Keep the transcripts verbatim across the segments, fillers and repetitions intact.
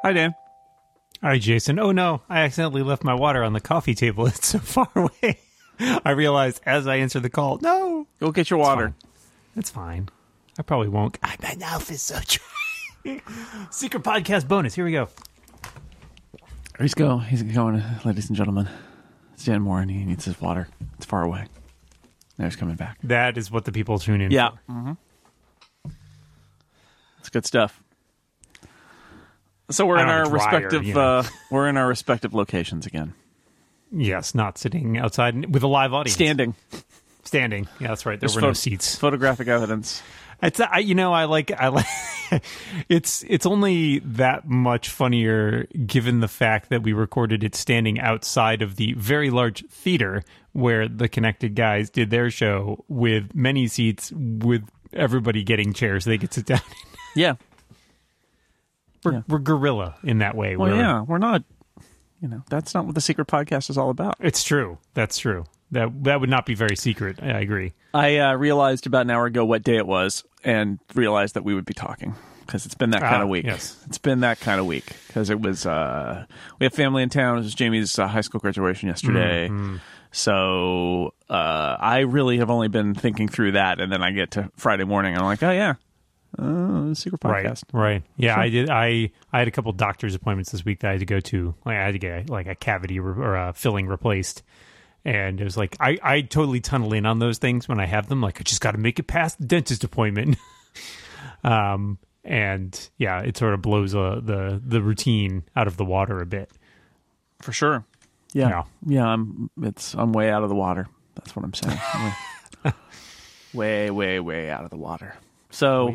Hi, Dan. Hi, Jason. Oh, no. I accidentally left my water on the coffee table. It's so far away. I realized as I answered the call, no. Go get your water. It's fine. I probably won't. I, my mouth is so dry. Secret podcast bonus. Here we go. He's go. He's going, ladies and gentlemen. It's Dan Moore, and he needs his water. It's far away. Now he's coming back. That is what the people tune in yeah. for. Mm-hmm. It's good stuff. So we're in our dryer, respective. You know. uh, we're in our respective locations again. Yes, not sitting outside with a live audience. Standing. Standing. Yeah, that's right. There There's were pho- no seats. Photographic evidence. It's I, you know I like I like it's it's only that much funnier given the fact that we recorded it standing outside of the very large theater where the Connected guys did their show with many seats with everybody getting chairs they could sit down in. Yeah. We're, yeah. we're guerrilla in that way. Well, we're, yeah, we're not. You know, that's not what the Secret Podcast is all about. It's true. That's true. That that would not be very secret. I agree. I uh, realized about an hour ago what day it was, and realized that we would be talking because it's been that kind ah, of week. Yes. It's been that kind of week because it was. Uh, we have family in town. It was Jamie's uh, high school graduation yesterday, mm-hmm. so uh, I really have only been thinking through that, and then I get to Friday morning, and I'm like, oh yeah. Uh, Secret Podcast. Right, right. Yeah, sure. I did. I I had a couple doctor's appointments this week that I had to go to. Like, I had to get like a cavity re- or a filling replaced, and it was like I, I totally tunnel in on those things when I have them. Like I just got to make it past the dentist appointment. um, and yeah, it sort of blows uh, the the routine out of the water a bit. For sure. Yeah, yeah. yeah I'm. It's. I'm way out of the water. That's what I'm saying. way, way, way, way out of the water. So,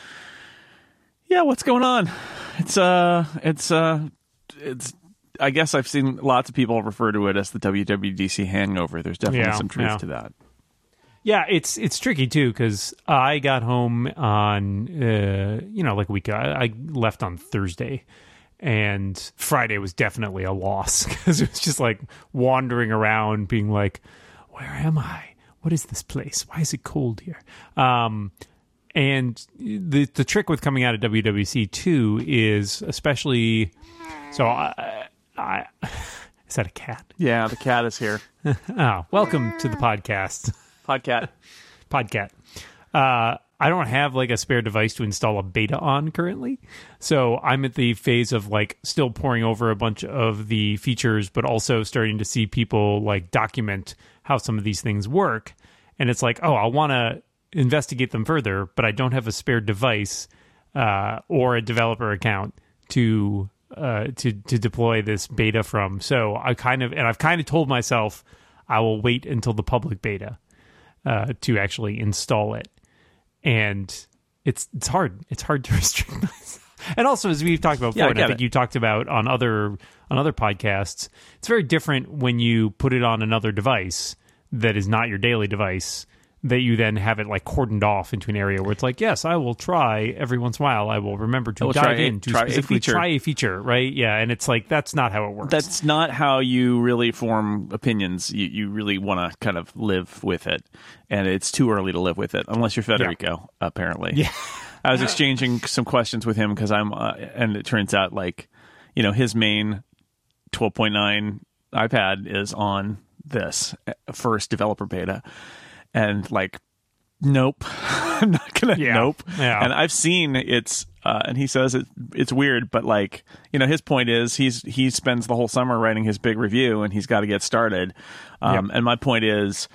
yeah, what's going on? It's uh, it's uh, it's. I guess I've seen lots of people refer to it as the W W D C hangover. There's definitely yeah, some truth yeah. to that. Yeah, it's it's tricky too because I got home on uh, you know like a week. I, I left on Thursday, and Friday was definitely a loss because it was just like wandering around, being like, "Where am I? What is this place? Why is it cold here?" Um, And the the trick with coming out of W W C two is especially so. I, I is that a cat? Yeah, the cat is here. Oh, welcome to the podcast, Podcat, Podcat. Uh, I don't have like a spare device to install a beta on currently, so I'm at the phase of like still pouring over a bunch of the features, but also starting to see people like document how some of these things work, and it's like, oh, I want to investigate them further, but I don't have a spare device uh, or a developer account to uh, to to deploy this beta from. So I kind of and I've kind of told myself I will wait until the public beta uh, to actually install it, and it's it's hard. It's hard to restrict myself. And also, as we've talked about before, yeah, I, and I think it. you talked about on other on other podcasts, it's very different when you put it on another device that is not your daily device, that you then have it like cordoned off into an area where it's like, yes, I will try every once in a while. I will remember to dive in to specifically try a feature, right? Yeah, and it's like, that's not how it works. That's not how you really form opinions. You, you really want to kind of live with it, and it's too early to live with it, unless you're Federico, yeah. apparently. Yeah. I was exchanging some questions with him because I'm, uh, and it turns out like, you know, his main twelve point nine iPad is on this first developer beta. And like, nope, I'm not gonna. Yeah. Nope. Yeah. And I've seen it's, uh, and he says it, it's weird, but like, you know, his point is he's he spends the whole summer writing his big review, and he's got to get started. Um, yep. And my point is,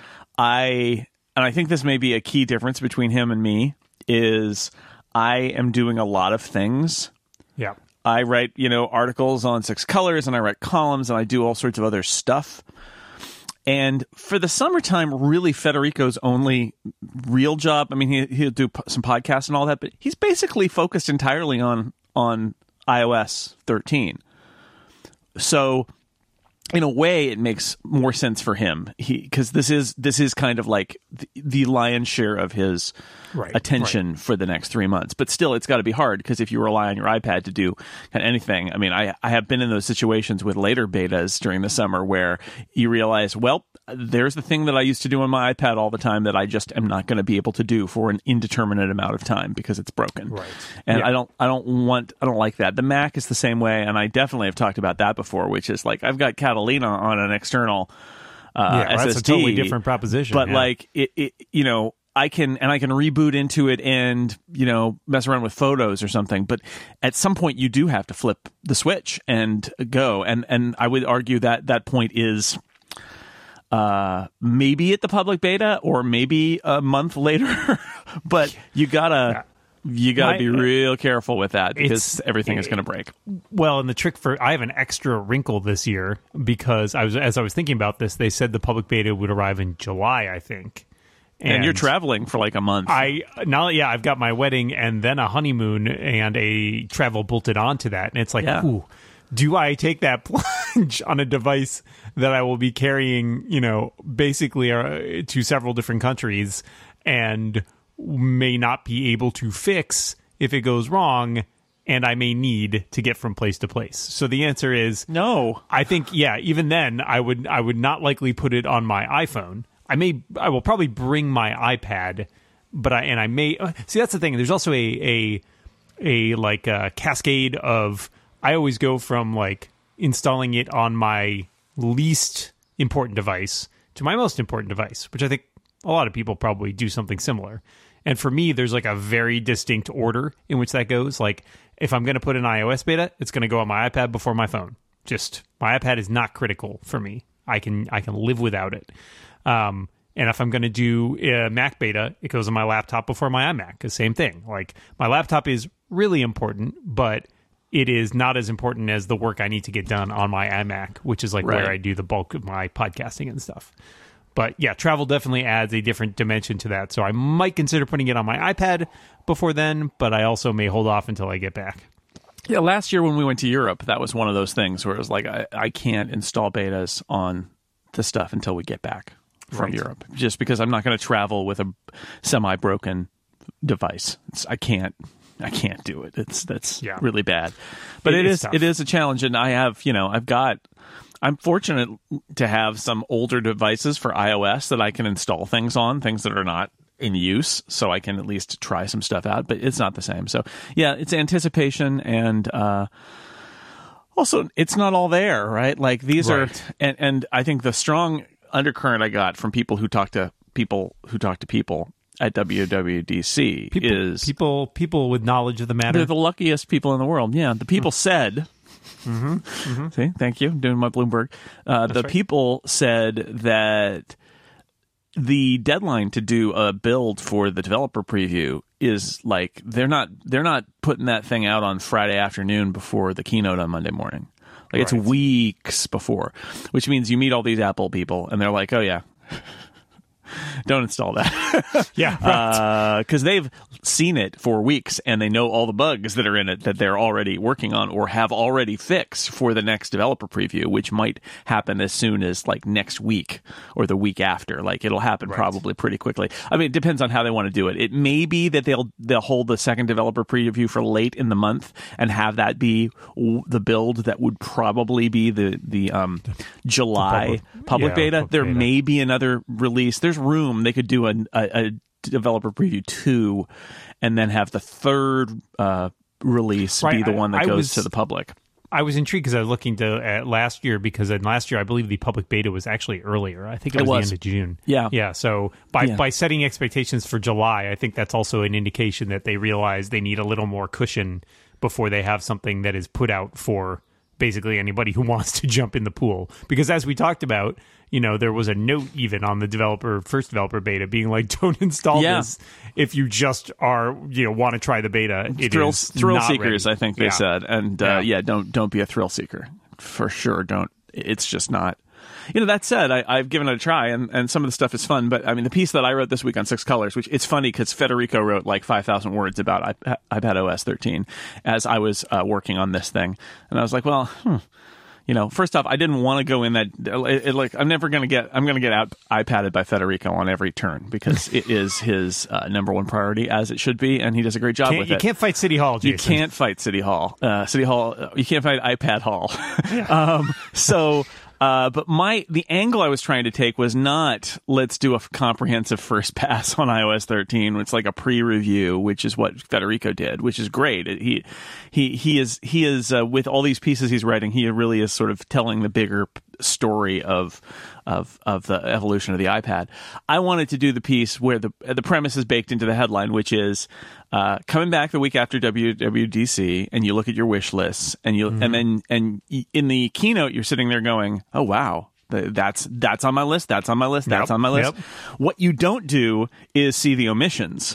I and I think this may be a key difference between him and me is I am doing a lot of things. Yeah. I write, you know, articles on Six Colors, and I write columns, and I do all sorts of other stuff. And for the summertime, really Federico's only real job, I mean, he, he'll do p- some podcasts and all that, but he's basically focused entirely on on i O S thirteen. So in a way, it makes more sense for him. He because this is this is kind of like the, the lion's share of his right, attention right. for the next three months. But still, it's got to be hard because if you rely on your iPad to do kind of anything, I mean, I I have been in those situations with later betas during the summer where you realize, well, there's the thing that I used to do on my iPad all the time that I just am not going to be able to do for an indeterminate amount of time because it's broken. Right. And yeah. I don't I don't want I don't like that. The Mac is the same way, and I definitely have talked about that before, which is like I've got Catalina on an external uh, yeah, S S D. That's a totally different proposition. But yeah. like it, it, you know, I can and I can reboot into it and you know mess around with photos or something. But at some point, you do have to flip the switch and go. And and I would argue that that point is. Uh, maybe at the public beta or maybe a month later, but you gotta yeah. you gotta My, be real careful with that because everything is going to break. Well, and the trick for I have an extra wrinkle this year because I was as I was thinking about this, they said the public beta would arrive in July, I think. And, and you're traveling for like a month. I now, yeah, I've got my wedding and then a honeymoon and a travel bolted onto that, and it's like, yeah. ooh. Do I take that plunge on a device that I will be carrying, you know, basically uh, to several different countries and may not be able to fix if it goes wrong and I may need to get from place to place? So the answer is no. I think, yeah, even then I would I would not likely put it on my iPhone. I may I will probably bring my iPad, but I and I may uh, see that's the thing. There's also a a a like a cascade of I always go from like installing it on my least important device to my most important device, which I think a lot of people probably do something similar. And for me, there's like a very distinct order in which that goes. Like if I'm going to put an iOS beta, it's going to go on my iPad before my phone. Just my iPad is not critical for me. I can I can live without it. Um, and if I'm going to do a Mac beta, it goes on my laptop before my iMac. The same thing. Like my laptop is really important, but it is not as important as the work I need to get done on my iMac, which is like right. where I do the bulk of my podcasting and stuff. But yeah, travel definitely adds a different dimension to that. So I might consider putting it on my iPad before then, but I also may hold off until I get back. Yeah, last year when we went to Europe, that was one of those things where it was like, I, I can't install betas on the stuff until we get back from right. Europe, just because I'm not going to travel with a semi-broken device. It's, I can't. I can't do it. It's that's yeah. really bad. But it, it is tough. It is a challenge, and I have you know I've got. I'm fortunate to have some older devices for iOS that I can install things on, things that are not in use, so I can at least try some stuff out. But it's not the same. So yeah, it's anticipation, and uh, also it's not all there, right? Like these right. are, and and I think the strong undercurrent I got from people who talk to people who talk to people. At W W D C people, is people people with knowledge of the matter. They're the luckiest people in the world. Yeah, the people mm. said. Mm-hmm. Mm-hmm. See, thank you. Doing my Bloomberg. Uh, the right. people said that the deadline to do a build for the developer preview is like they're not they're not putting that thing out on Friday afternoon before the keynote on Monday morning. Like right. it's weeks before, which means you meet all these Apple people and they're like, oh yeah. Don't install that. yeah, right. Because uh, they've seen it for weeks and they know all the bugs that are in it that they're already working on or have already fixed for the next developer preview, which might happen as soon as like next week or the week after. Like it'll happen right. probably pretty quickly. I mean, it depends on how they want to do it. It may be that they'll they'll hold the second developer preview for late in the month and have that be w- the build that would probably be the the um, July the public, public yeah, beta. Public there beta. May be another release. There's room they could do a, a, a developer preview two and then have the third uh, release right. be the one that I, I goes was, to the public. I was intrigued because I was looking to at last year because in last year I believe the public beta was actually earlier. I think it was, it was. the end of June. Yeah. Yeah. So by, yeah. by setting expectations for July, I think that's also an indication that they realize they need a little more cushion before they have something that is put out for basically anybody who wants to jump in the pool. Because as we talked about, you know, there was a note even on the developer first developer beta being like, don't install yeah. this if you just are, you know, want to try the beta. It thrill, is thrill not seekers, ready. I think they yeah. said. And uh, yeah. yeah, don't don't be a thrill seeker. For sure, don't. It's just not. You know, that said, I, I've given it a try, and, and some of the stuff is fun. But, I mean, the piece that I wrote this week on Six Colors, which it's funny because Federico wrote like five thousand words about iPad, iPad O S thirteen as I was uh, working on this thing. And I was like, well, hmm. you know, first off, I didn't want to go in that. It, it, like, I'm never going to get. I'm going to get out iPadded by Federico on every turn because it is his uh, number one priority, as it should be, and he does a great job can't, with you it. You can't fight City Hall, Jason. You can't fight City Hall. Uh, City Hall. You can't fight iPad Hall. Yeah. um, so. Uh, but my the angle I was trying to take was not let's do a comprehensive first pass on i O S thirteen. It's like a pre-review, which is what Federico did, which is great. He he he is he is uh, with all these pieces he's writing. He really is sort of telling the bigger story of of of the evolution of the iPad. I wanted to do the piece where the the premise is baked into the headline, which is uh, coming back the week after W W D C, and you look at your wish lists, and you mm-hmm. and then and in the keynote you're sitting there going, "Oh wow, that's that's on my list. That's on my list. That's yep. on my list." Yep. What you don't do is see the omissions,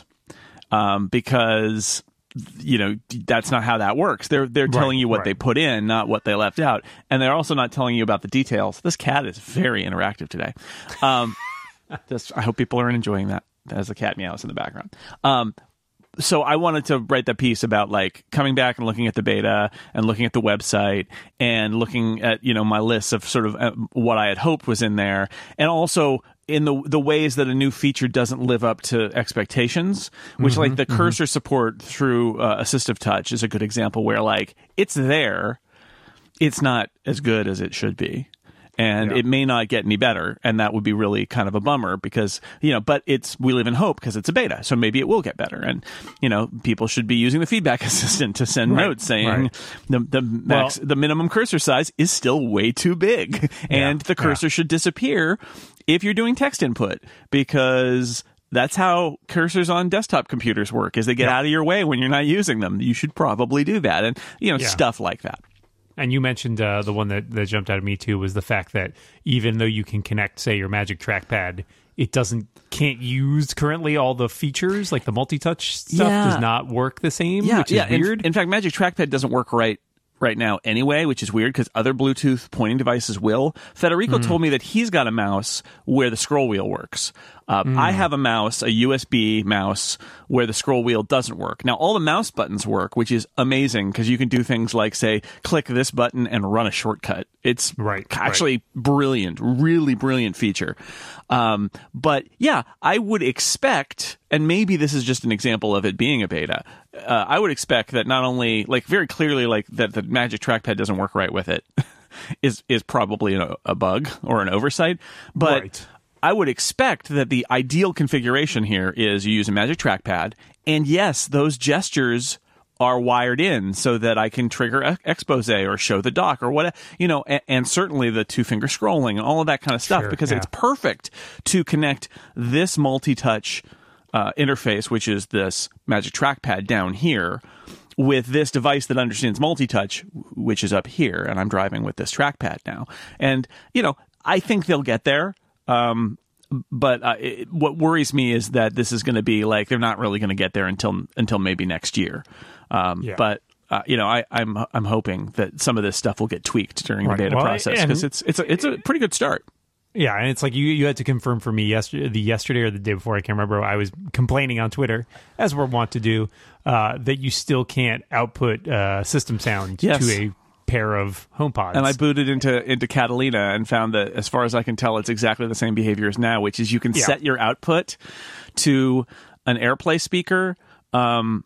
um, because you know that's not how that works. They're they're telling right, you what right. they put in, not what they left out, and they're also not telling you about the details. This cat is very interactive today. Um, just I hope people are enjoying that as the cat meows in the background. Um, so I wanted to write that piece about like coming back and looking at the beta and looking at the website and looking at you know my list of sort of uh, what I had hoped was in there, and also in the the ways that a new feature doesn't live up to expectations, which mm-hmm, like the mm-hmm. cursor support through uh, assistive touch is a good example where like it's there, it's not as good as it should be. And yeah. it may not get any better, and that would be really kind of a bummer because, you know, but it's, we live in hope because it's a beta, so maybe it will get better. And, you know, people should be using the feedback assistant to send right. notes saying right. the the max, well, the minimum cursor size is still way too big, and yeah. the cursor yeah. should disappear if you're doing text input, because that's how cursors on desktop computers work, is they get yeah. out of your way when you're not using them. You should probably do that, and, you know, yeah. stuff like that. And you mentioned uh, the one that, that jumped out at me too was the fact that even though you can connect, say, your Magic Trackpad, it doesn't can't use currently all the features, like the multi-touch stuff yeah. does not work the same, yeah, which is yeah. weird. In, in fact, Magic Trackpad doesn't work right right now anyway, which is weird because other Bluetooth pointing devices will. Federico mm. told me that he's got a mouse where the scroll wheel works. Uh, mm. I have a mouse, a U S B mouse, where the scroll wheel doesn't work. Now, all the mouse buttons work, which is amazing because you can do things like, say, click this button and run a shortcut. It's right, actually right. brilliant, really brilliant feature. Um, but yeah, I would expect, and maybe this is just an example of it being a beta, uh, I would expect that not only, like very clearly, like that the Magic Trackpad doesn't work right with it is is probably a, a bug or an oversight, but right. I would expect that the ideal configuration here is you use a Magic Trackpad, and yes, those gestures are wired in so that I can trigger expose or show the dock or what, you know, and, and certainly the two finger scrolling and all of that kind of stuff, sure, because yeah. it's perfect to connect this multi-touch uh, interface, which is this Magic Trackpad down here, with this device that understands multi-touch, which is up here, and I'm driving with this trackpad now. And, you know, I think they'll get there. Um, but uh, it, what worries me is that this is going to be like they're not really going to get there until until maybe next year. Um, yeah. But uh, you know, I, I'm I'm hoping that some of this stuff will get tweaked during right. the beta well, process because it's it's a, it's a pretty good start. Yeah, and it's like you you had to confirm for me yesterday, the yesterday or the day before, I can't remember. I was complaining on Twitter, as we're wont to do, uh, that you still can't output uh, system sound yes. to a pair of HomePods. And I booted into into Catalina and found that, as far as I can tell, it's exactly the same behavior as now, which is you can yeah. set your output to an AirPlay speaker. Um,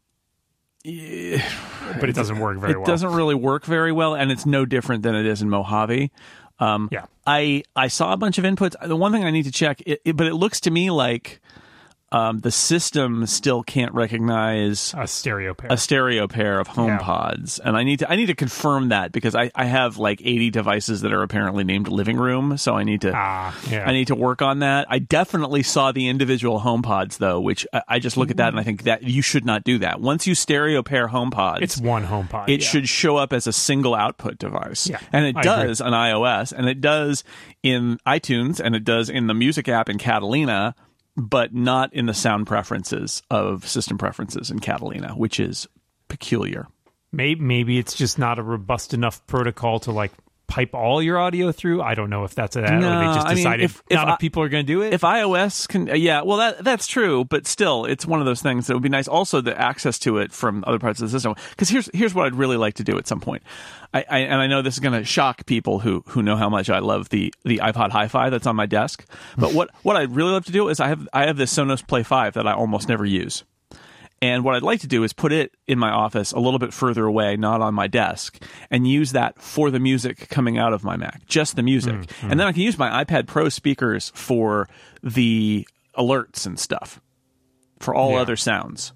but it doesn't work very it well. It doesn't really work very well, and it's no different than it is in Mojave. Um, yeah. I, I saw a bunch of inputs. The one thing I need to check, it, it, but it looks to me like um, the system still can't recognize a stereo pair, a stereo pair of HomePods, yeah. and I need to I need to confirm that because I, I have like eighty devices that are apparently named living room, so I need to ah, yeah. I need to work on that. I definitely saw the individual HomePods though, which I, I just look at that and I think that you should not do that. Once you stereo pair HomePods, it's one HomePod. It yeah. should show up as a single output device, yeah, and it I does agree. on iOS, and it does in iTunes, and it does in the music app in Catalina, but not in the sound preferences of system preferences in Catalina, which is peculiar. Maybe, maybe it's just not a robust enough protocol to like pipe all your audio through. I don't know if that's a, that no, or they just I mean, decided if, if not enough I, people are going to do it. If iOS can, yeah, well, that that's true, but still, it's one of those things that would be nice. Also, the access to it from other parts of the system. Because here's here's what I'd really like to do at some point. I, I and I know this is going to shock people who who know how much I love the the iPod Hi-Fi that's on my desk. But what what I'd really love to do is I have I have this Sonos Play five that I almost never use. And what I'd like to do is put it in my office a little bit further away, not on my desk, and use that for the music coming out of my Mac, just the music. Mm-hmm. And then I can use my iPad Pro speakers for the alerts and stuff, for all yeah. other sounds.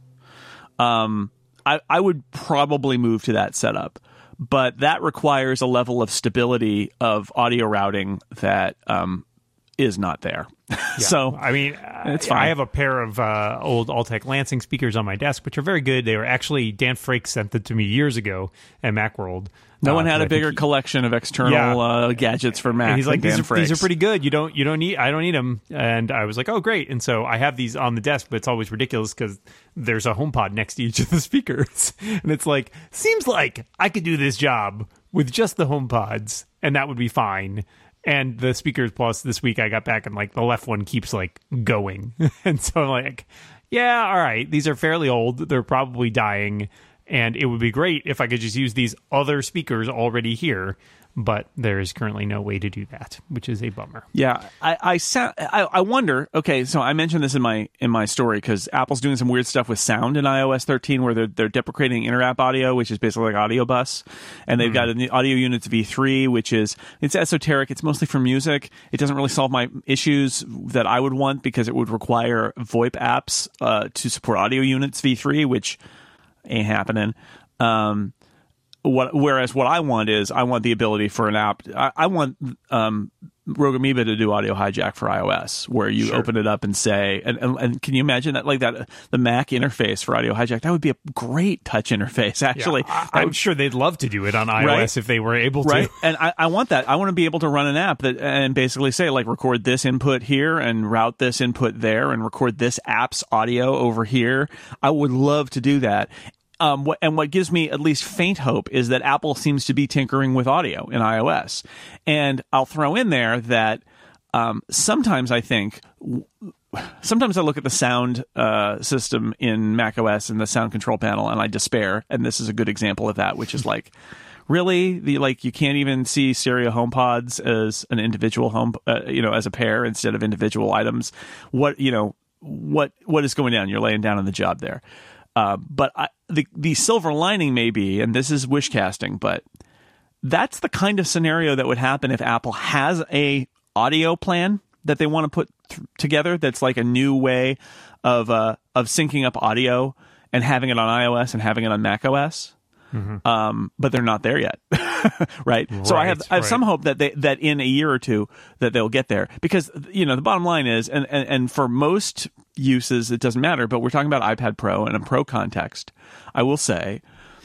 Um, I, I would probably move to that setup, but that requires a level of stability of audio routing that um, is not there. Yeah. So I mean, it's fine. I have a pair of uh, old Altec Lansing speakers on my desk, which are very good. They were actually Dan Frakes sent them to me years ago at Macworld. No uh, one had a bigger he, collection of external yeah. uh, gadgets for Mac. And he's like, than these Dan are, Frakes. these are pretty good. You don't, you don't need. I don't need them. And I was like, oh, great. And so I have these on the desk, but it's always ridiculous because there's a HomePod next to each of the speakers, and it's like, seems like I could do this job with just the HomePods, and that would be fine. And the speakers plus this week I got back and like the left one keeps like going. And so I'm like, yeah, all right. These are fairly old. They're probably dying. And it would be great if I could just use these other speakers already here. But there is currently no way to do that, which is a bummer. Yeah, I I, sound, I I wonder. Okay, so I mentioned this in my in my story because Apple's doing some weird stuff with sound in i O S thirteen, where they're they're deprecating inter-app audio, which is basically like Audio Bus, and they've mm. got an Audio Units v three, which is it's esoteric. It's mostly for music. It doesn't really solve my issues that I would want because it would require VoIP apps uh, to support Audio Units v three, which ain't happening. Um, What, whereas what I want is I want the ability for an app. I, I want um, Rogue Amoeba to do Audio Hijack for iOS, where you sure. open it up and say, and, and, and can you imagine that, like that, the Mac interface for Audio Hijack? That would be a great touch interface, actually. Yeah, I, I'm would, sure they'd love to do it on iOS right? if they were able to. Right? And I, I want that. I want to be able to run an app that and basically say, like, record this input here and route this input there and record this app's audio over here. I would love to do that. Um, what, and what gives me at least faint hope is that Apple seems to be tinkering with audio in iOS. And I'll throw in there that um, sometimes I think, sometimes I look at the sound uh, system in macOS and the sound control panel and I despair. And this is a good example of that, which is like, really, the like you can't even see stereo HomePods as an individual home, uh, you know, as a pair instead of individual items. What, you know, what what is going down? You're laying down on the job there. Uh, but I, the the silver lining may be, and this is wish casting, but that's the kind of scenario that would happen if Apple has a audio plan that they want to put th- together. That's like a new way of uh, of syncing up audio and having it on iOS and having it on macOS. Mm-hmm. Um, but they're not there yet, right? right? So I have I have right. some hope that they that in a year or two that they'll get there, because you know the bottom line is, and, and, and for most uses it doesn't matter, but we're talking about iPad Pro and a Pro context. I will say,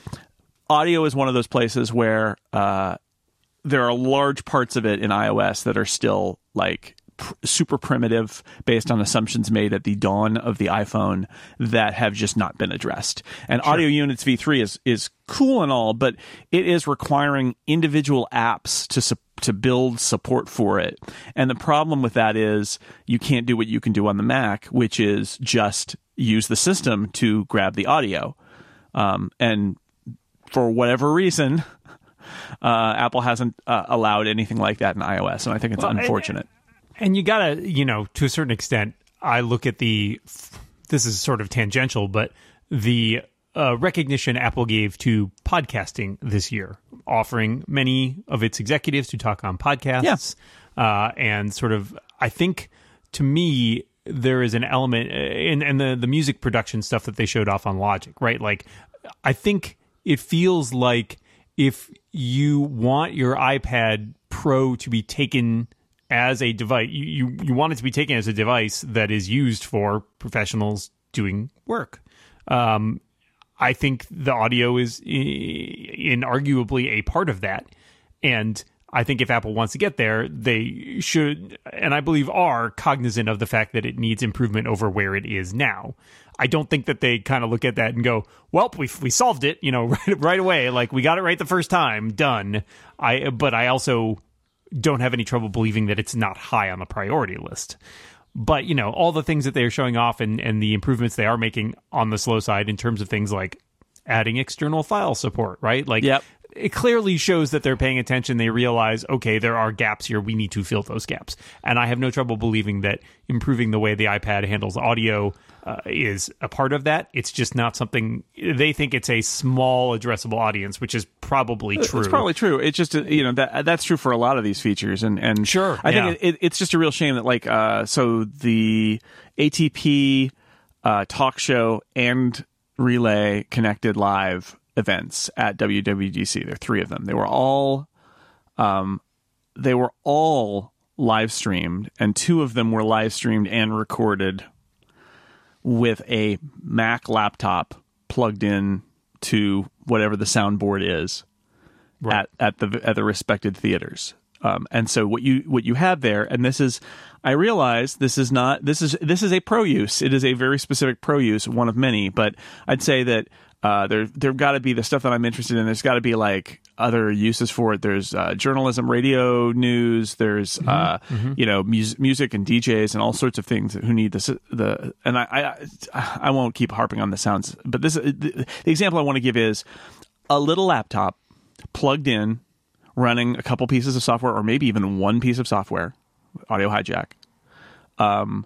audio is one of those places where uh, there are large parts of it in iOS that are still like pr- super primitive, based on assumptions made at the dawn of the iPhone that have just not been addressed. And sure. Audio Units v three is is cool and all, but it is requiring individual apps to support to build support for it. And the problem with that is you can't do what you can do on the Mac, which is just use the system to grab the audio. Um, and for whatever reason, uh, Apple hasn't uh, allowed anything like that in iOS. And I think it's well, unfortunate. And, and you gotta, you know, to a certain extent, I look at the, this is sort of tangential, but the Uh, recognition Apple gave to podcasting this year, offering many of its executives to talk on podcasts. Yeah. Uh, and sort of, I think, to me, there is an element in, in the, the music production stuff that they showed off on Logic, right? Like, I think it feels like if you want your iPad Pro to be taken as a device, you, you, you want it to be taken as a device that is used for professionals doing work. Um, I think the audio is inarguably a part of that. And I think if Apple wants to get there, they should, and I believe are, cognizant of the fact that it needs improvement over where it is now. I don't think that they kind of look at that and go, well, we we solved it, you know, right, right away. Like, we got it right the first time, done. I But I also don't have any trouble believing that it's not high on the priority list. But, you know, all the things that they're showing off and, and the improvements they are making on the slow side in terms of things like adding external file support, right? Like, yep. It clearly shows that they're paying attention. They realize, okay, there are gaps here. We need to fill those gaps. And I have no trouble believing that improving the way the iPad handles audio uh, is a part of that. It's just not something they think it's a small addressable audience, which is probably true. It's probably true. It's just, you know, that that's true for a lot of these features. And, and sure, I yeah. think it, it, it's just a real shame that, like, uh, so the A T P uh, talk show and Relay connected live events at W W D C. There are three of them. They were all, um, they were all live streamed, and two of them were live streamed and recorded with a Mac laptop plugged in to whatever the soundboard is right. at at the at the respected theaters. Um, and so what you what you have there, and this is, I realize this is not this is this is a pro use. It is a very specific pro use, one of many. But I'd say that. Uh, there, there've got to be the stuff that I'm interested in. There's got to be like other uses for it. There's uh, journalism, radio, news. There's mm-hmm. Uh, mm-hmm. you know, mu- music and D Js and all sorts of things who need this. The and I, I, I won't keep harping on the sounds, but this the, the example I want to give is a little laptop plugged in, running a couple pieces of software, or maybe even one piece of software, Audio Hijack. Um.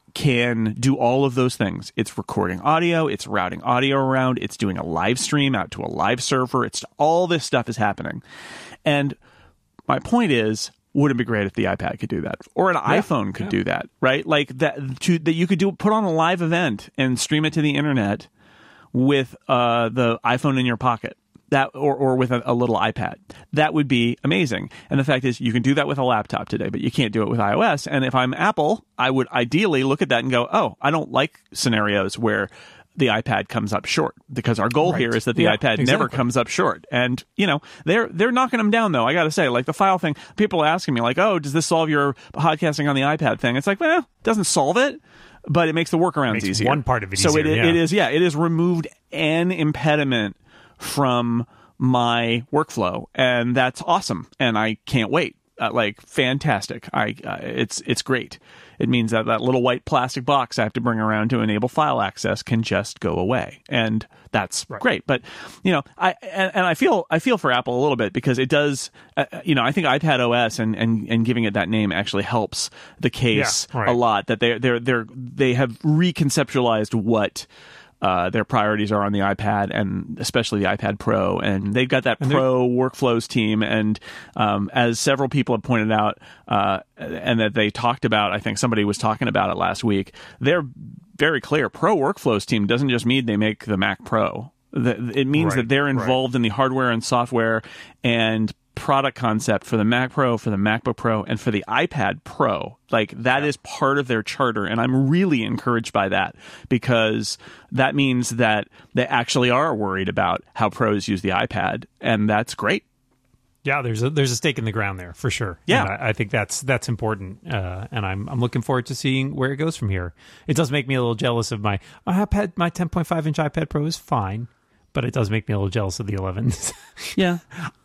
Can do all of those things. It's recording audio, it's routing audio around, it's doing a live stream out to a live server. It's all this stuff is happening. And my point is, wouldn't it be great if the iPad could do that, or an yeah, iPhone could yeah. do that, right? Like that, to, that you could do put on a live event and stream it to the internet with uh, the iPhone in your pocket. That or, or with a, a little iPad. That would be amazing. And the fact is, you can do that with a laptop today, but you can't do it with iOS. And if I'm Apple, I would ideally look at that and go, oh, I don't like scenarios where the iPad comes up short, because our goal right. here is that the yeah, iPad exactly. never comes up short. And, you know, they're they're knocking them down, though. I got to say, like the file thing, people are asking me like, oh, does this solve your podcasting on the iPad thing? It's like, well, it doesn't solve it, but it makes the workarounds makes easier. One part of it so easier, it, yeah. it is, yeah, it has removed an impediment from my workflow, and that's awesome, and I can't wait. Uh, like fantastic. I uh, it's it's great. It means that that little white plastic box I have to bring around to enable file access can just go away, and that's right. great. But you know, I and, and I feel I feel for Apple a little bit, because it does. Uh, you know, I think iPad O S and, and, and giving it that name actually helps the case yeah, right. a lot. That they they they they have reconceptualized what. Uh, their priorities are on the iPad, and especially the iPad Pro, and they've got that Pro workflows team. And um, as several people have pointed out, uh, and that they talked about, I think somebody was talking about it last week. They're very clear. Pro workflows team doesn't just mean they make the Mac Pro. The, it means right, that they're involved right. in the hardware and software and product concept for the Mac Pro, for the MacBook Pro, and for the iPad Pro. Like that yeah. is part of their charter, and I'm really encouraged by that, because that means that they actually are worried about how pros use the iPad, and that's great. Yeah, there's a there's a stake in the ground there for sure. Yeah, I, I think that's that's important, uh, and I'm I'm looking forward to seeing where it goes from here. It does make me a little jealous of my my iPad. My ten point five inch iPad Pro is fine, but it does make me a little jealous of the eleven. yeah.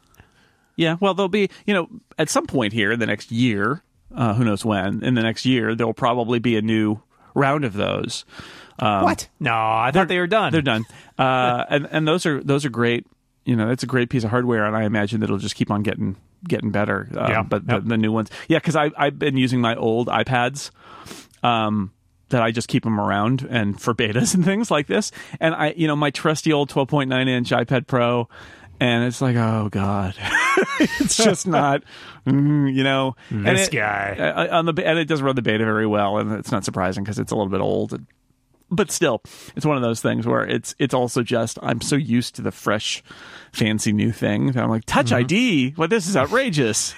Yeah, well, there'll be, you know, at some point here in the next year, uh, who knows when, in the next year, there'll probably be a new round of those. Um, what? No, I thought they were done. They're done. Uh, and, and those are those are great. You know, it's a great piece of hardware, and I imagine that it'll just keep on getting getting better. Um, yeah. But yep. the, the new ones. Yeah, because I've been using my old iPads. Um that I just keep them around and for betas and things like this. And I, you know, my trusty old twelve point nine inch iPad Pro, and it's like, oh God, it's just not, mm, you know, this and it, guy uh, on the, and it doesn't run the beta very well. And it's not surprising because it's a little bit old, but still it's one of those things where it's, it's also just, I'm so used to the fresh, fancy new thing that I'm like, Touch mm-hmm. I D. Well, this is outrageous.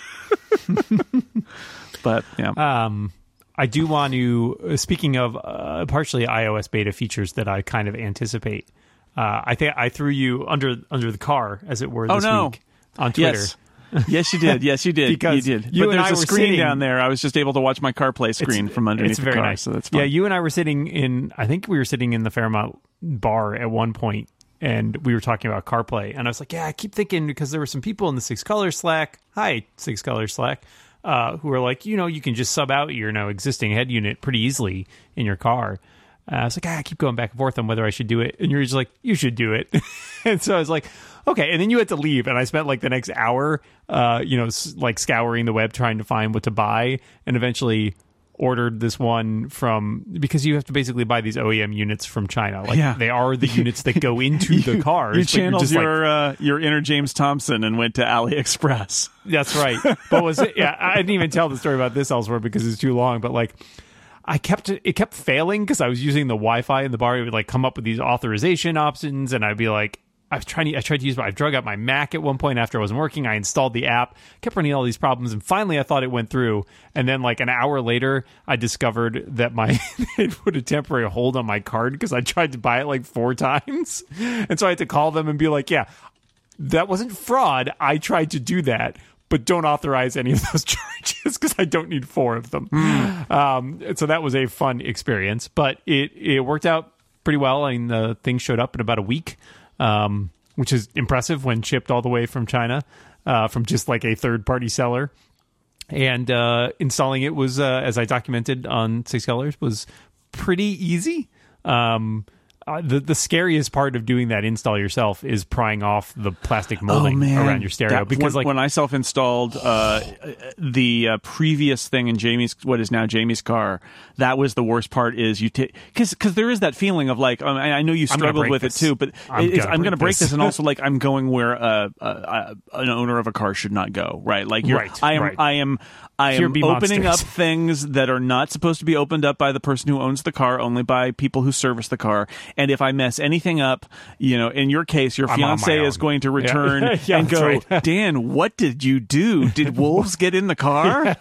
But yeah. Um, I do want to, speaking of uh, partially iOS beta features that I kind of anticipate, uh, I think I threw you under under the car, as it were, this oh, no. week on Twitter. Yes. Yes, you did. Yes, you did. Because you did. You but and there's I a were screen sitting, down there. I was just able to watch my CarPlay screen from underneath it's the very car, nice. so that's fun. Yeah, you and I were sitting in, I think we were sitting in the Fairmont bar at one point, and we were talking about CarPlay, and I was like, yeah, I keep thinking, because there were some people in the Six Colors Slack, hi, Six Colors Slack, uh, who are like, you know, you can just sub out your now existing head unit pretty easily in your car. Uh, I was like, ah, I keep going back and forth on whether I should do it. And you're just like, you should do it. And so I was like, okay. And then you had to leave. And I spent like the next hour, uh, you know, s- like scouring the web trying to find what to buy. And eventually ordered this one from, because you have to basically buy these O E M units from China. Like Yeah. they are the units that go into you, the cars. You but you're channeled just your, like, uh, your inner James Thompson and went to AliExpress. That's right. But was it? Yeah, I didn't even tell the story about this elsewhere because it's too long. But like, I kept it kept failing because I was using the Wi-Fi in the bar. It would like come up with these authorization options, and I'd be like, I was trying to I tried to use, I drug out my Mac at one point after it wasn't working. I installed the app, kept running all these problems, and finally I thought it went through. And then like an hour later, I discovered that my it put a temporary hold on my card because I tried to buy it like four times, and so I had to call them and be like, yeah, that wasn't fraud. I tried to do that, but don't authorize any of those charges because I don't need four of them. Mm. Um, so that was a fun experience, but it, it worked out pretty well. I mean, the thing showed up in about a week, um, which is impressive when shipped all the way from China, uh, from just like a third-party seller. And uh, installing it was, uh, as I documented on Six Colors, was pretty easy. Um Uh, the the scariest part of doing that install yourself is prying off the plastic molding oh, around your stereo. That, because when, like when I self-installed uh, the uh, previous thing in Jamie's, what is now Jamie's car, that was the worst part. Is you take because because there is that feeling of like um, I, I know you struggled with this. it too, but I'm it's, gonna I'm going to break this. this, and also like I'm going where uh, uh, an owner of a car should not go. Right, like you're, right, I am right. I am. I am Here opening monsters. up things that are not supposed to be opened up by the person who owns the car, only by people who service the car. And if I mess anything up, you know, in your case, your I'm fiance is going to return yeah. yeah, and go, right. Dan, what did you do? Did wolves get in the car?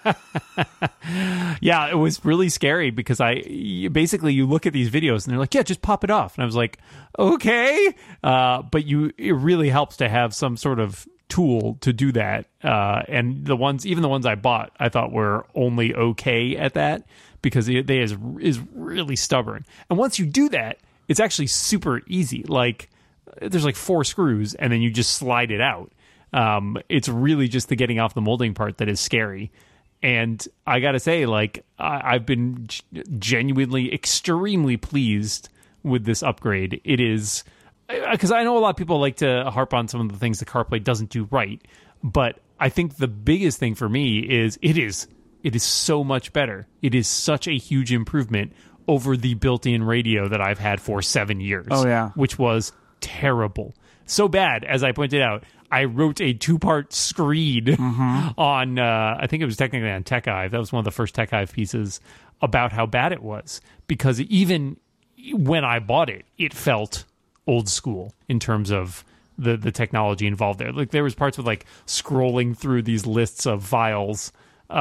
Yeah, it was really scary because I basically you look at these videos and they're like, yeah, just pop it off. And I was like, okay. Uh, but you, it really helps to have some sort of tool to do that. Uh, and the ones, even the ones I bought, I thought were only okay at that because it, they is, is really stubborn. And once you do that, it's actually super easy. Like there's like four screws and then you just slide it out. Um, it's really just the getting off the molding part that is scary. And I got to say, like, I, I've been g- genuinely extremely pleased with this upgrade. It is, because I know a lot of people like to harp on some of the things that CarPlay doesn't do right. But I think the biggest thing for me is it is it is so much better. It is such a huge improvement over the built-in radio that I've had for seven years. Oh, yeah. Which was terrible. So bad, as I pointed out, I wrote a two-part screed mm-hmm. on, uh, I think it was technically on TechHive. That was one of the first TechHive pieces about how bad it was. Because even when I bought it, it felt old school in terms of the, the technology involved there. Like there was parts with like scrolling through these lists of files,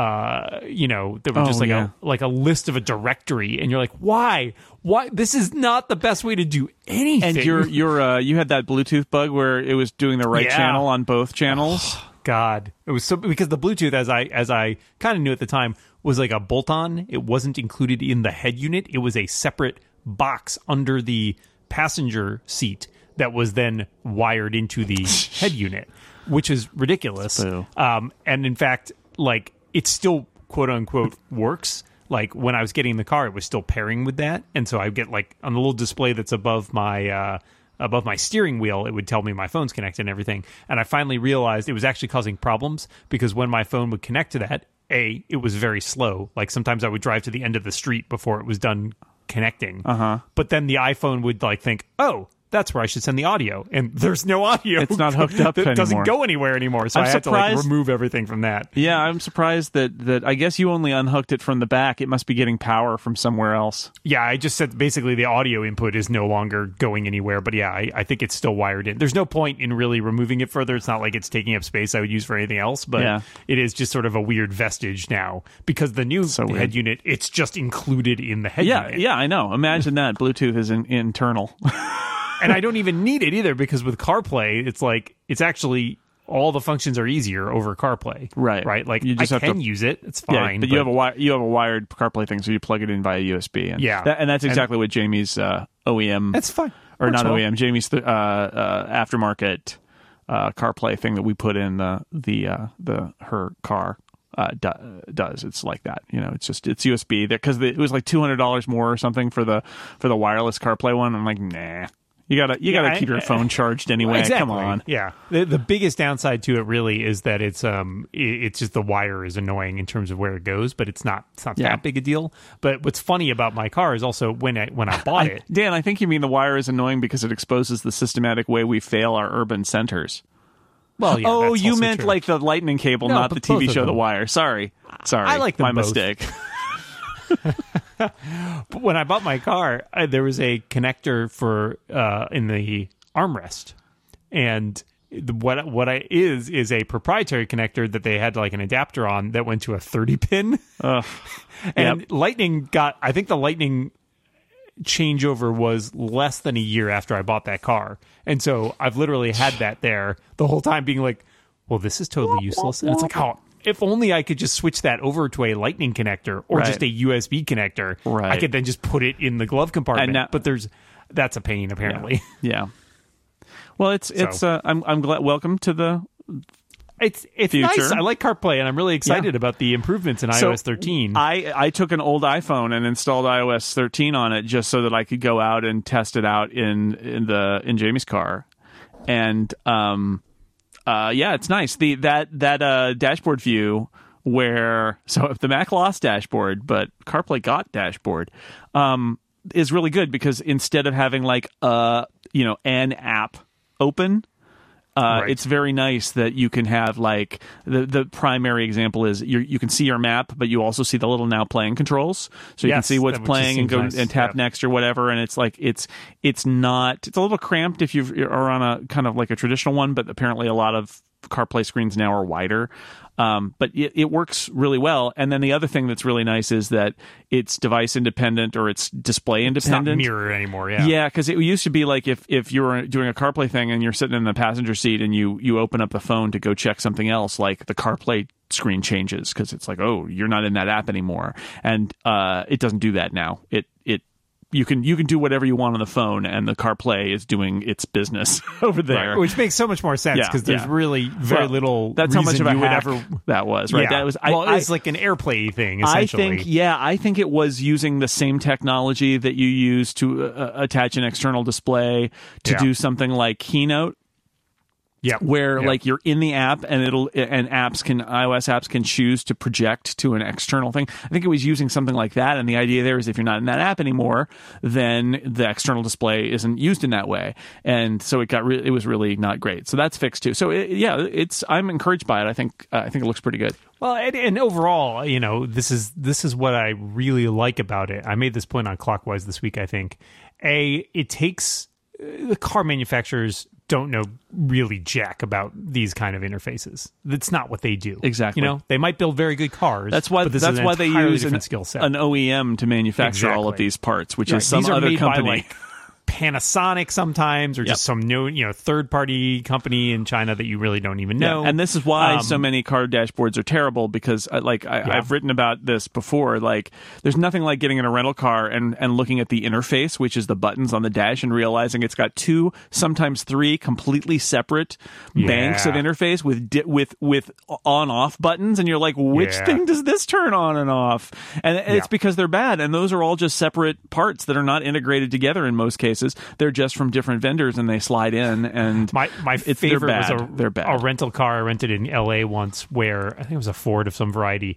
uh, you know, that were oh, just like yeah. a like a list of a directory, and you're like, why? Why? This is not the best way to do anything. And you're you're uh, you had that Bluetooth bug where it was doing the right Yeah. channel on both channels. Oh, God, it was so because the Bluetooth, as I as I kind of knew at the time, was like a bolt-on. It wasn't included in the head unit. It was a separate box under the passenger seat that was then wired into the head unit, which is ridiculous. Boo. Um, and in fact, like it still quote unquote works. Like when I was getting in the car, it was still pairing with that, and so I would get like on the little display that's above my uh, above my steering wheel, it would tell me my phone's connected and everything. And I finally realized it was actually causing problems because when my phone would connect to that, A, it was very slow. Like sometimes I would drive to the end of the street before it was done connecting. Uh-huh. But then the iPhone would like think, oh, that's where I should send the audio, and there's no audio. It's not hooked up it anymore. doesn't go anywhere anymore. So I'm I had surprised- to like remove everything from that. Yeah, I'm surprised that that I guess you only unhooked it from the back. It must be getting power from somewhere else. Yeah, I just said basically the audio input is no longer going anywhere. But yeah, I, I think it's still wired in. There's no point in really removing it further. It's not like it's taking up space I would use for anything else. But Yeah. it is just sort of a weird vestige now because the new So weird. head unit, it's just included in the head Yeah, unit. yeah, I know. Imagine that. Bluetooth is in, internal. And I don't even need it either because with CarPlay, it's like it's actually all the functions are easier over CarPlay. Right. Right. Like you just I have can to, use it. It's fine. Yeah, but, but you have a wi- you have a wired CarPlay thing, so you plug it in via U S B. And yeah. That, and that's exactly and, what Jamie's uh, O E M. That's fine. Or Works not well. O E M. Jamie's th- uh, uh, aftermarket uh, CarPlay thing that we put in the the uh, the her car. Uh, do, does it's like that, you know? It's just it's U S B because it was like two hundred dollars more or something for the for the wireless CarPlay one. I'm like, nah, you gotta you yeah, gotta I, keep your phone charged anyway. Exactly. Come on, yeah. The, the biggest downside to it really is that it's um it, it's just the wire is annoying in terms of where it goes, but it's not it's not yeah. that big a deal. But what's funny about my car is also when I when I bought I, it, Dan, I think you mean the wire is annoying because it exposes the systematic way we fail our urban centers. Well, yeah, oh, that's you also meant true. like the lightning cable, no, not the T V show them. The Wire. Sorry. Sorry. I like them My both. mistake. But when I bought my car, I, there was a connector for uh, in the armrest. And the, what what I is is a proprietary connector that they had like an adapter on that went to a thirty pin. Uh, and yep. Lightning got, I think the Lightning changeover was less than a year after I bought that car. And so I've literally had that there the whole time being like, well, this is totally useless. And it's like, oh, if only I could just switch that over to a Lightning connector or right. just a U S B connector. Right. I could then just put it in the glove compartment. Now, but there's that's a pain apparently. Yeah. yeah. Well, it's it's so. uh, I'm I'm glad welcome to the It's it's future. nice. I like CarPlay, and I'm really excited yeah. about the improvements in so iOS thirteen. I, I took an old iPhone and installed iOS thirteen on it just so that I could go out and test it out in, in the in Jamie's car, and um, uh, yeah, it's nice. The that that uh, dashboard view where so if the Mac lost dashboard, but CarPlay got dashboard, um, is really good because instead of having like a you know an app open. Uh, right. It's very nice that you can have like the the primary example is you you can see your map, but you also see the little now playing controls, so you yes, can see what's that, playing and go nice. and tap yeah. next or whatever. And it's like it's it's not it's a little cramped if you are on a kind of like a traditional one, but apparently a lot of CarPlay screens now are wider. Um, but it, it works really well. And then the other thing that's really nice is that it's device independent or it's display independent. It's not mirror anymore, yeah. Yeah, because it used to be like if, if you were doing a CarPlay thing and you're sitting in the passenger seat and you, you open up the phone to go check something else, like the CarPlay screen changes because it's like, oh, you're not in that app anymore. And uh, it doesn't do that now. It it You can you can do whatever you want on the phone, and the CarPlay is doing its business over there, right. Which makes so much more sense because yeah, there's yeah. really very well, little. That's how much of a you would hack ever that was, right? Yeah. That was. I, well, I, it's like an AirPlay thing. Essentially, I think. Yeah, I think it was using the same technology that you use to uh, attach an external display to yeah. do something like Keynote. Yeah, where yep. like you're in the app and it'll and apps can iOS apps can choose to project to an external thing. I think it was using something like that, and the idea there is if you're not in that app anymore, then the external display isn't used in that way, and so it got re- it was really not great. So that's fixed too. So it, yeah, it's I'm encouraged by it. I think uh, I think it looks pretty good. Well, and, and overall, you know, this is this is what I really like about it. I made this point on Clockwise this week. I think a it takes uh, the car manufacturers don't know really jack about these kind of interfaces. That's not what they do. Exactly. You know, they might build very good cars. That's why. But this that's is an why they use an, skill set. an O E M to manufacture exactly. all of these parts, which right. is some these are other made company. By, like, Panasonic sometimes, or yep. just some new, you know, third party company in China that you really don't even know. Yeah. And this is why um, so many car dashboards are terrible because, uh, like, I, yeah. I've written about this before. Like, there's nothing like getting in a rental car and, and looking at the interface, which is the buttons on the dash, and realizing it's got two, sometimes three, completely separate yeah. banks of interface with di- with with on-off buttons, and you're like, which yeah. thing does this turn on and off? And it's yeah. because they're bad, and those are all just separate parts that are not integrated together in most cases. They're just from different vendors and they slide in and my my it's, favorite they're bad. was a, they're bad. a rental car I rented in L A once where I think it was a Ford of some variety.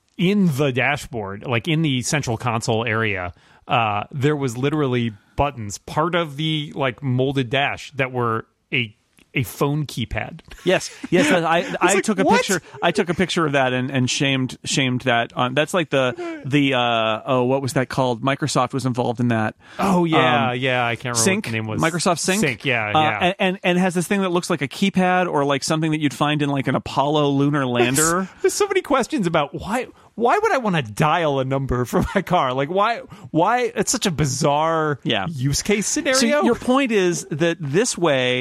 In the dashboard, like in the central console area, uh, there was literally buttons, part of the like molded dash that were a a phone keypad. Yes, yes. I I, I like, took a what? picture. I took a picture of that and, and shamed shamed that on. That's like the the uh, oh, what was that called? Microsoft was involved in that. Oh yeah, um, yeah. I can't remember Sync, what the name was. Microsoft Sync. Sync. Yeah, uh, yeah. And, and and has this thing that looks like a keypad or like something that you'd find in like an Apollo lunar lander. There's so many questions about why. Why would I want to dial a number for my car? Like, why? Why? It's such a bizarre yeah. use case scenario. So your point is that this way,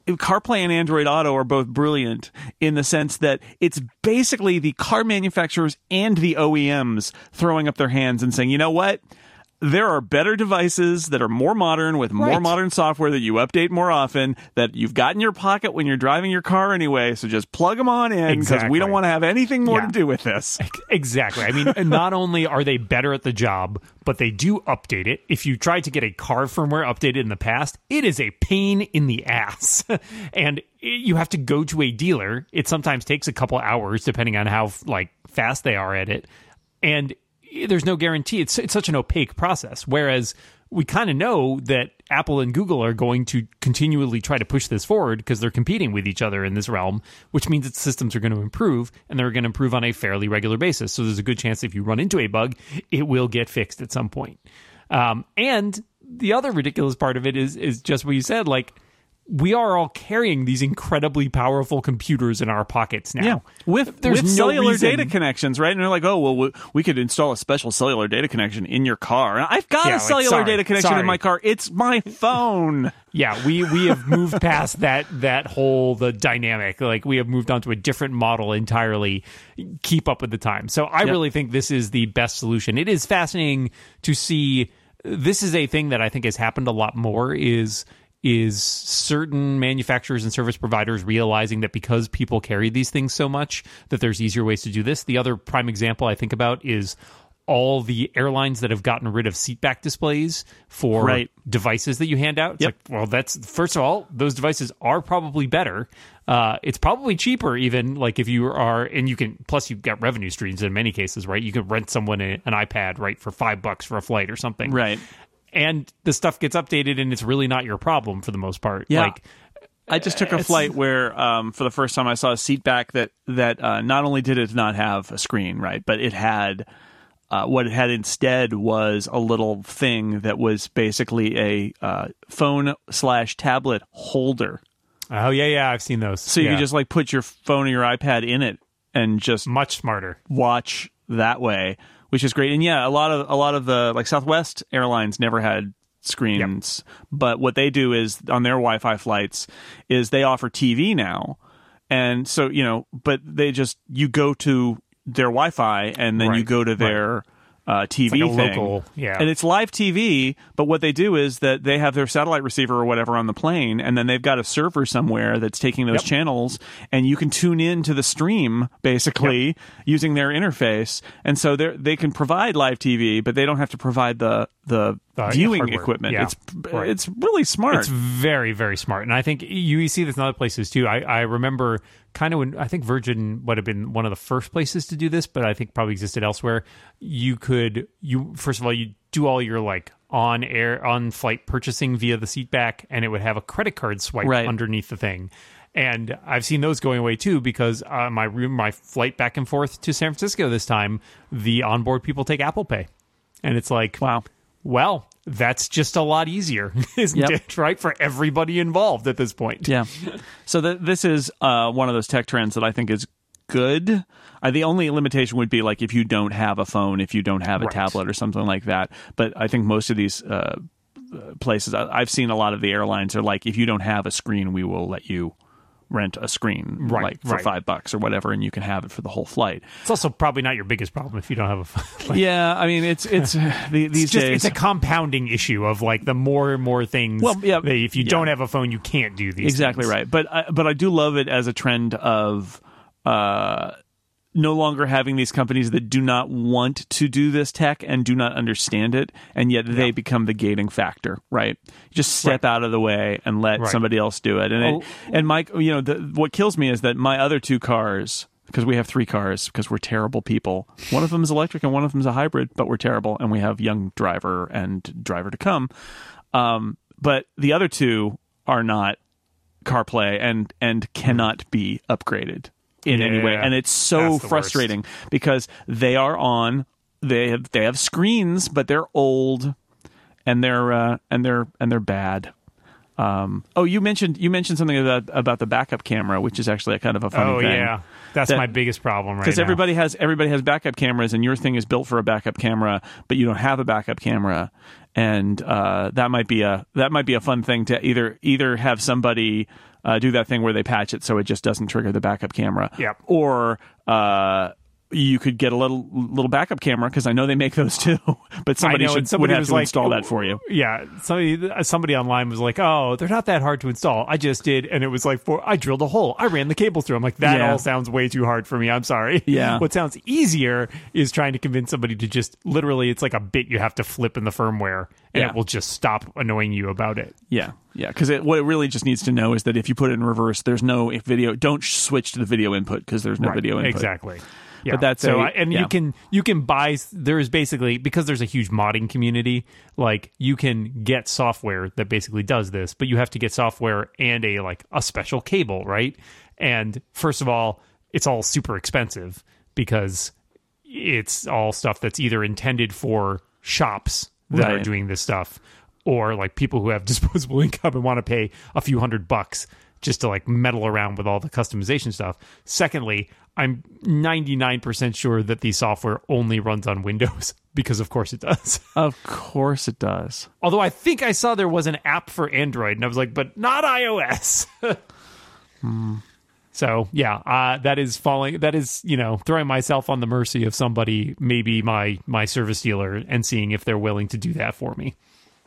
CarPlay and Android Auto are both brilliant in the sense that it's basically the car manufacturers and the O E Ms throwing up their hands and saying, you know what? There are better devices that are more modern with more right. modern software that you update more often that you've got in your pocket when you're driving your car anyway. So just plug them on in because exactly. we don't want to have anything more yeah. to do with this. Exactly. I mean, not only are they better at the job, but they do update it. If you tried to get a car firmware updated in the past, it is a pain in the ass. And you have to go to a dealer. It sometimes takes a couple hours depending on how like fast they are at it. And there's no guarantee. It's it's such an opaque process. Whereas we kind of know that Apple and Google are going to continually try to push this forward because they're competing with each other in this realm, which means that systems are going to improve, and they're going to improve on a fairly regular basis. So there's a good chance if you run into a bug, it will get fixed at some point. Um, and the other ridiculous part of it is is just what you said, like, we are all carrying these incredibly powerful computers in our pockets now. Yeah, with, There's with no cellular reason... data connections, right? And they're like, oh, well, we, we could install a special cellular data connection in your car. And I've got yeah, a cellular like, sorry, data connection sorry. in my car. It's my phone. Yeah, we, we have moved past that that whole the dynamic. Like, we have moved on to a different model entirely. Keep up with the time. So I yep. really think this is the best solution. It is fascinating to see. This is a thing that I think has happened a lot more is... is certain manufacturers and service providers realizing that because people carry these things so much, that there's easier ways to do this. The other prime example I think about is all the airlines that have gotten rid of seatback displays for right. devices that you hand out. It's yep. like, well, that's, first of all, those devices are probably better. Uh, it's probably cheaper even, like if you are, and you can, plus you've got revenue streams in many cases, right? You can rent someone a, an iPad, right, for five bucks for a flight or something. Right. And the stuff gets updated, and it's really not your problem for the most part. Yeah. Like, I just took a flight where, um, for the first time, I saw a seat back that that uh, not only did it not have a screen, right, but it had uh, what it had instead was a little thing that was basically a uh, phone slash tablet holder. Oh yeah, yeah, I've seen those. So you yeah. could just like put your phone or your iPad in it and just much smarter watch that way. Which is great. And yeah, a lot of a lot of the like Southwest Airlines never had screens, yep. but what they do is on their Wi-Fi flights is they offer T V now. And so, you know, but they just you go to their Wi-Fi and then right. you go to their right. uh, T V it's like a thing. Local, yeah. And it's live T V, but what they do is that they have their satellite receiver or whatever on the plane, and then they've got a server somewhere that's taking those yep. channels, and you can tune in to the stream, basically, yep. using their interface. And so they they can provide live T V, but they don't have to provide the the uh, viewing hardware. equipment. Yeah. It's right. it's really smart. It's very, very smart. And I think you see this in other places, too. I, I remember kind of when I think Virgin would have been one of the first places to do this, but I think probably existed elsewhere. You could, you first of all, you do all your like on air, on flight purchasing via the seat back, and it would have a credit card swipe right. underneath the thing. And I've seen those going away too, because uh, my my flight back and forth to San Francisco this time, the onboard people take Apple Pay, and it's like, wow, well, that's just a lot easier, isn't yep. it? Right, for everybody involved at this point. Yeah. So th- this is uh, one of those tech trends that I think is good. Uh, the only limitation would be like if you don't have a phone, if you don't have a right. tablet or something like that. But I think most of these uh, places, I- I've seen a lot of the airlines are like, if you don't have a screen, we will let you rent a screen right, like for right. five bucks or whatever, and you can have it for the whole flight. It's also probably not your biggest problem if you don't have a phone. Like, yeah, I mean, it's it's the, these it's just, days it's a compounding issue of like the more and more things. Well, yeah, that if you yeah. don't have a phone, you can't do these. Exactly things. right. But I, but I do love it as a trend of uh, no longer having these companies that do not want to do this tech and do not understand it, and yet they yeah. become the gating factor, right? You just step right. out of the way and let right. somebody else do it. And oh. it, and Mike, you know, the, what kills me is that my other two cars, because we have three cars, because we're terrible people. One of them is electric and one of them is a hybrid, but we're terrible, and we have young driver and driver to come. Um, but the other two are not CarPlay and and cannot be upgraded in yeah, any way, and it's so frustrating worst. Because they are on they have they have screens, but they're old and they're uh, and they're and they're bad. Um, oh, you mentioned you mentioned something about about the backup camera, which is actually a kind of a funny oh, thing. Oh yeah, that's that, my biggest problem right now. Because everybody has everybody has backup cameras, and your thing is built for a backup camera, but you don't have a backup camera. and uh, that might be a that might be a fun thing to either either have somebody uh, do that thing where they patch it so it just doesn't trigger the backup camera, yep. or uh, you could get a little little backup camera, because I know they make those too. But somebody know, should somebody would have was to like, install that for you. Yeah, somebody somebody online was like, "Oh, they're not that hard to install. I just did," and it was like, "For I drilled a hole, I ran the cable through." I'm like, that Yeah. all sounds way too hard for me. I'm sorry. Yeah. What sounds easier is trying to convince somebody to just literally, it's like a bit you have to flip in the firmware, and Yeah. it will just stop annoying you about it. Yeah, yeah, because what it really just needs to know is that if you put it in reverse, there's no video. Don't switch to the video input, because there's no Right, video input. exactly. Yeah. But that's so, a- I, and yeah. you can you can buy. There is basically, because there's a huge modding community. Like, you can get software that basically does this, but you have to get software and a like a special cable, right? And first of all, it's all super expensive because it's all stuff that's either intended for shops that Right. are doing this stuff, or like people who have disposable income and want to pay a few hundred bucks just to like meddle around with all the customization stuff. Secondly, I'm ninety-nine percent sure that the software only runs on Windows, because of course it does. Of course it does. Although I think I saw there was an app for Android, and I was like, but not iOS. hmm. So yeah, uh, that is falling. That is, you know, throwing myself on the mercy of somebody, maybe my my service dealer, and seeing if they're willing to do that for me.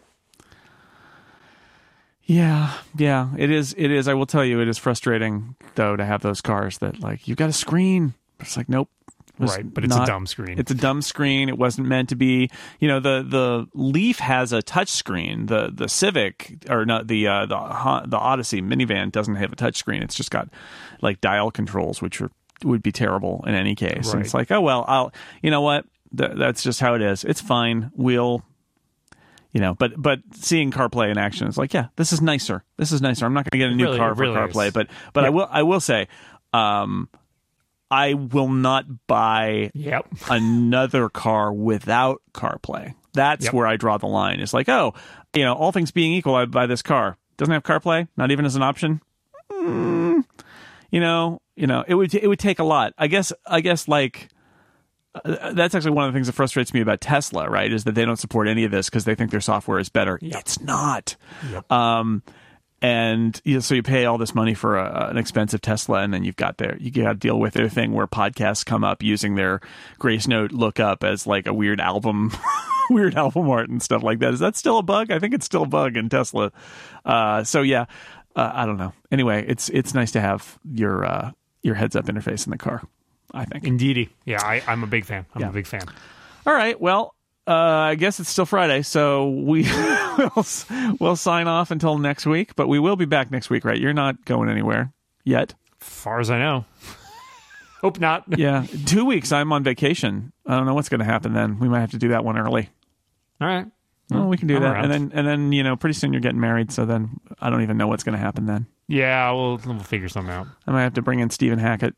Yeah, yeah, it is. It is. I will tell you, it is frustrating though to have those cars that like you've got a screen. It's like nope, was Right, but it's not- a dumb screen. It's a dumb screen. It wasn't meant to be. You know, the the Leaf has a touch screen. The the Civic or not the uh, the Hon- the Odyssey minivan doesn't have a touch screen. It's just got like dial controls, which are would be terrible in any case. And Right. it's like, oh well, I'll. You know what? Th- that's just how it is. It's fine. We'll. You know, but but seeing CarPlay in action is like, yeah, this is nicer. This is nicer. I'm not going to get a new really- car it for really CarPlay, is. but but I Yeah. will I will say, um, I will not buy Yep. another car without CarPlay. That's Yep. where I draw the line. It's like, oh, you know, all things being equal, I'd buy this car. Doesn't have CarPlay, not even as an option. Mm, you know, you know, it would it would take a lot. I guess I guess like. Uh, that's actually one of the things that frustrates me about Tesla, right? Is that they don't support any of this because they think their software is better. Yep. It's not. Yep. Um, and you know, so you pay all this money for a, an expensive Tesla, and then you've got their you got to deal with their thing where podcasts come up using their Grace Note lookup as like a weird album, weird album art and stuff like that. Is that still a bug? I think it's still a bug in Tesla. Uh, so yeah, uh, I don't know. Anyway, it's it's nice to have your uh, your heads up interface in the car, I think. Indeedy. Yeah, I, I'm a big fan. I'm Yeah. a big fan. All right. Well, uh, I guess it's still Friday, so we will we'll sign off until next week. But we will be back next week, right? You're not going anywhere yet. Far as I know. Hope not. Yeah, two weeks. I'm on vacation. I don't know what's going to happen then. We might have to do that one early. All right. Well, we can do I'm that, around. and then and then you know, pretty soon you're getting married. So then I don't even know what's going to happen then. Yeah, we'll we'll figure something out. I might have to bring in Stephen Hackett,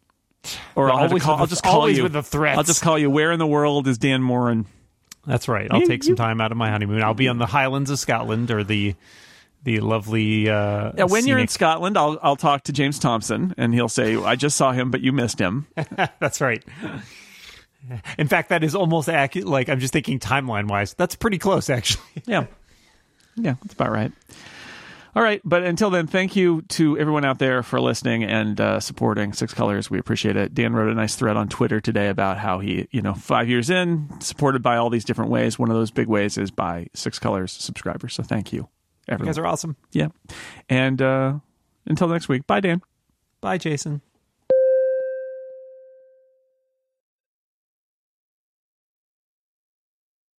or I'll, have to Always call, with I'll the- just call always you. with the threats. I'll just call you. Where in the world is Dan Morin? That's right. I'll You- take some you- time out of my honeymoon. I'll be on the Highlands of Scotland, or the the lovely. Uh, Yeah, when you're in scenic- Scotland, I'll I'll talk to James Thompson, and he'll say, "I just saw him, but you missed him." That's right. In fact, that is almost accurate. Like, I'm just thinking timeline wise, that's pretty close, actually. Yeah, yeah, that's about right. All right, but until then, thank you to everyone out there for listening and uh, supporting Six Colors. We appreciate it. Dan wrote a nice thread on Twitter today about how he, you know, five years in, supported by all these different ways. One of those big ways is by Six Colors subscribers. So thank you, You everyone. guys are awesome. Yeah, and uh, until next week, bye, Dan. Bye, Jason.